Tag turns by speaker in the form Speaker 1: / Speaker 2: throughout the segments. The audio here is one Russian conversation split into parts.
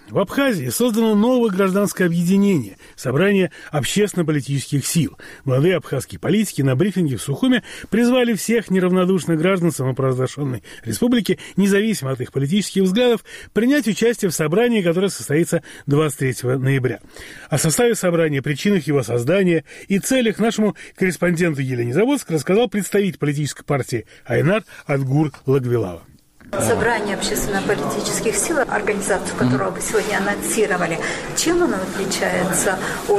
Speaker 1: В Абхазии создано новое гражданское объединение – Собрание общественно-политических сил. Молодые абхазские политики на брифинге в Сухуме призвали всех неравнодушных граждан самопровозглашенной республики, независимо от их политических взглядов, принять участие в собрании, которое состоится 23 ноября. О составе собрания, причинах его создания и целях нашему корреспонденту Елене Заводск рассказал представитель политической партии «Айнар» Адгур Лагвилава.
Speaker 2: Собрание общественно-политических сил, организацию которого вы сегодня анонсировали, чем оно отличается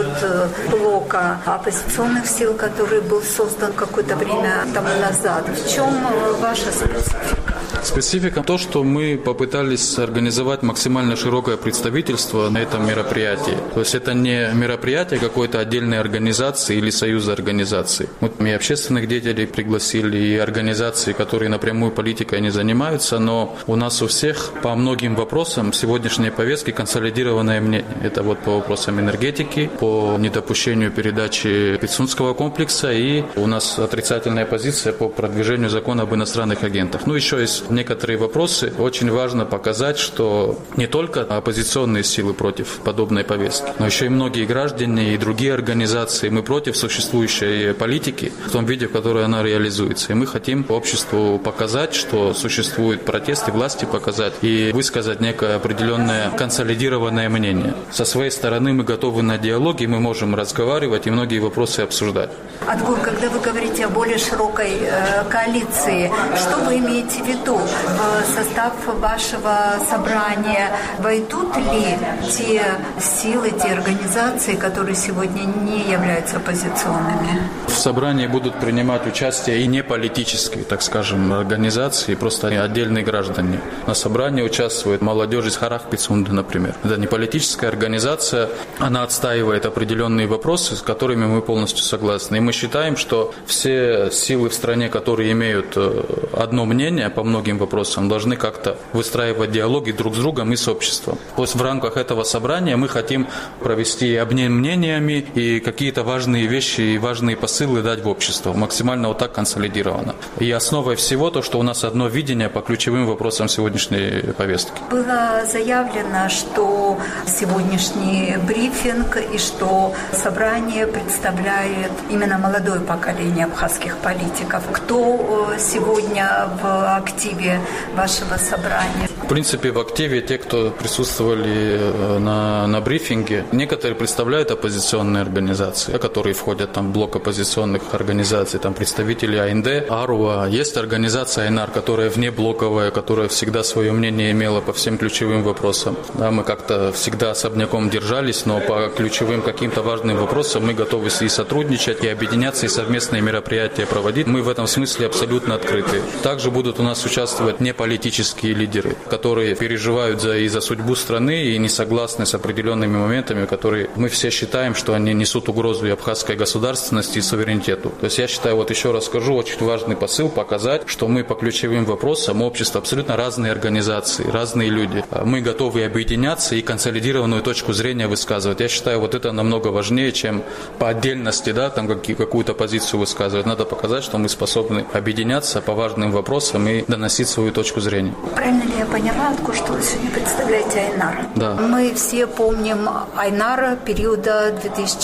Speaker 2: от блока оппозиционных сил, который был создан какое-то время тому назад? В чем ваша специфика?
Speaker 3: Специфика то, что мы попытались организовать максимально широкое представительство на этом мероприятии. То есть это не мероприятие какой-то отдельной организации или союза организаций. Вот мы и общественных деятелей пригласили, и организации, которые напрямую политикой не занимаются, но у нас у всех по многим вопросам сегодняшней повестки консолидированное мнение. Это вот по вопросам энергетики, по недопущению передачи Пицунского комплекса, и у нас отрицательная позиция по продвижению закона об иностранных агентах. Ну, еще есть некоторые вопросы. Очень важно показать, что не только оппозиционные силы против подобной повестки, но еще и многие граждане и другие организации. Мы против существующей политики в том виде, в которой она реализуется. И мы хотим обществу показать, что существует протест, и власти показать, и высказать некое определенное консолидированное мнение. Со своей стороны мы готовы на диалог, и мы можем разговаривать и многие вопросы обсуждать.
Speaker 2: Адгур, когда вы говорите о более широкой коалиции, что вы имеете в виду? В состав вашего собрания войдут ли те силы, те организации, которые сегодня не являются оппозиционными?
Speaker 3: В собрании будут принимать участие и не политические, так скажем, организации, просто отдельные граждане. На собрании участвует молодежь из Харах-Пицунды, например. Это не политическая организация, она отстаивает определенные вопросы, с которыми мы полностью согласны. И мы считаем, что все силы в стране, которые имеют одно мнение по многим вопросам, должны как-то выстраивать диалоги друг с другом и с обществом. То есть в рамках этого собрания мы хотим провести обмен мнениями и какие-то важные вещи и важные посылы дать в общество, максимально вот так консолидированно. И основой всего то, что у нас одно видение по ключевым вопросам сегодняшней повестки.
Speaker 2: Было заявлено, что сегодняшний брифинг и что собрание представляет именно молодое поколение абхазских политиков. Кто сегодня в активе вашего собрания?
Speaker 3: В принципе, в активе те, кто присутствовали на брифинге, некоторые представляют оппозиционные организации, которые входят там в блок оппозиционных организаций, там представители АНД, АРУА. Есть организация АйНар, которая внеблоковая, которая всегда свое мнение имела по всем ключевым вопросам. Да, мы как-то всегда особняком держались, но по ключевым каким-то важным вопросам мы готовы и сотрудничать, и объединяться, и совместные мероприятия проводить. Мы в этом смысле абсолютно открыты. Также будут у нас участвовать неполитические лидеры, которые переживают и за судьбу страны и не согласны с определенными моментами, которые мы все считаем, что они несут угрозу и абхазской государственности, и суверенитету. То есть я считаю, вот еще раз скажу, очень важный посыл показать, что мы по ключевым вопросам общества абсолютно разные организации, разные люди. Мы готовы объединяться и консолидированную точку зрения высказывать. Я считаю, вот это намного важнее, чем по отдельности, да, там какую-то позицию высказывать. Надо показать, что мы способны объединяться по важным вопросам и доносить свою точку зрения.
Speaker 2: Правильно ли я поняла, что вы сегодня представляете АйНар?
Speaker 3: Да.
Speaker 2: Мы все помним АйНар периода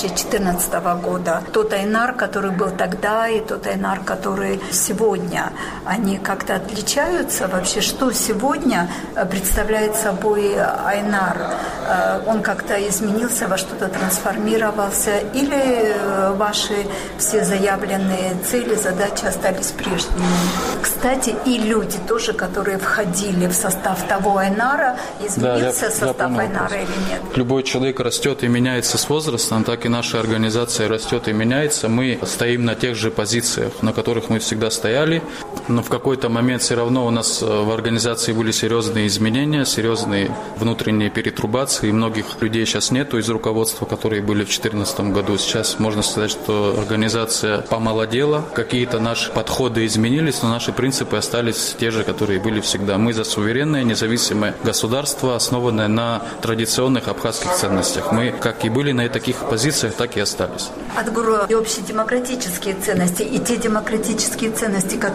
Speaker 2: 2014 года. Тот АйНар, который был тогда, и тот АйНар, который сегодня. Они как-то отличаются вообще? Что сегодня представляет собой АйНар? Он как-то изменился, во что-то трансформировался? Или ваши все заявленные цели, задачи остались прежними? Кстати, и люди тоже, которые входили в состав того АйНара, изменился состав АйНара или нет?
Speaker 3: Любой человек растет и меняется с возрастом, так и наша организация растет и меняется. Мы стоим на тех же позициях, на которых мы всегда стояли, но в какой-то момент все равно у нас в организации были серьезные изменения, серьезные внутренние перетрубации, и многих людей сейчас нету из руководства, которые были в 2014 году. Сейчас можно сказать, что организация помолодела, какие-то наши подходы изменились, но наши принципы остались те же, которые были всегда. Мы за суверенное, независимое государство, основанное на традиционных абхазских ценностях. Мы как и были на таких позициях, так и остались.
Speaker 2: Адгур, и общедемократические ценности, и те демократические ценности, которые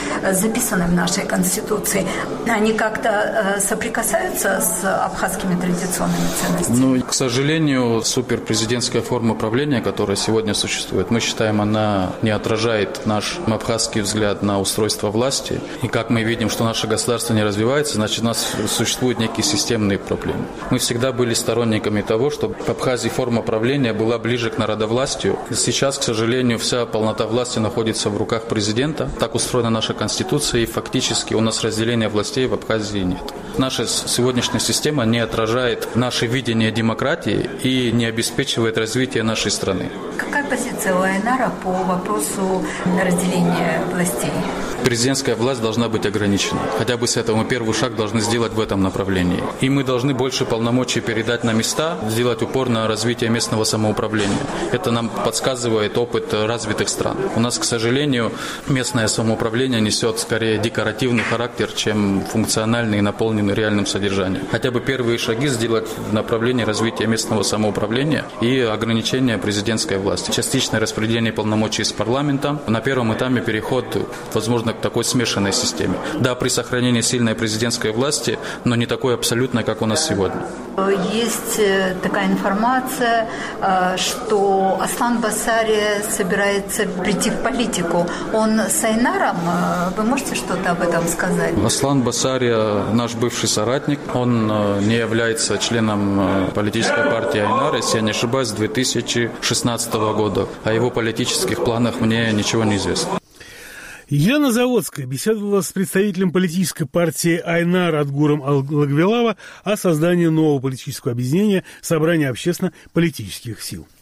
Speaker 2: записаны в нашей Конституции, они как-то соприкасаются с абхазскими традиционными ценностями?
Speaker 3: Ну, к сожалению, суперпрезидентская форма правления, которая сегодня существует, мы считаем, она не отражает наш абхазский взгляд на устройство власти. И как мы видим, что наше государство не развивается, значит, у нас существуют некие системные проблемы. Мы всегда были сторонниками того, чтобы в Абхазии форма правления была ближе к народовластию. Сейчас, к сожалению, вся полнота власти находится в руках президента. Так устроена наша Конституция, и фактически у нас разделения властей в Абхазии нет. Наша сегодняшняя система не отражает наше видение демократии и не обеспечивает развитие нашей страны.
Speaker 2: Какая позиция у Айнара по вопросу разделения властей?
Speaker 3: Президентская власть должна быть ограничена. Хотя бы с этого мы первый шаг должны сделать в этом направлении. И мы должны больше полномочий передать на места, сделать упор на развитие местного самоуправления. Это нам подсказывает опыт развитых стран. У нас, к сожалению, местное самоуправление несет скорее декоративный характер, чем функциональный и наполненный реальным содержанием. Хотя бы первые шаги сделать в направлении развития местного самоуправления и ограничения президентской власти. Частичное распределение полномочий с парламентом. На первом этапе переход, возможно, к такой смешанной системе. Да, при сохранении сильной президентской власти, но не такой абсолютной, как у нас сегодня.
Speaker 2: Есть такая информация, что Аслан Басария собирается прийти в политику. Он с Айнаром? Вы можете что-то об этом сказать?
Speaker 3: Аслан Басария наш бывший соратник. Он не является членом политической партии Айнар, если я не ошибаюсь, с 2016 года. О его политических планах мне ничего не известно.
Speaker 1: Елена Заводская беседовала с представителем политической партии Айнар Адгуром Аллагвелава о создании нового политического объединения «Собрание общественно-политических сил».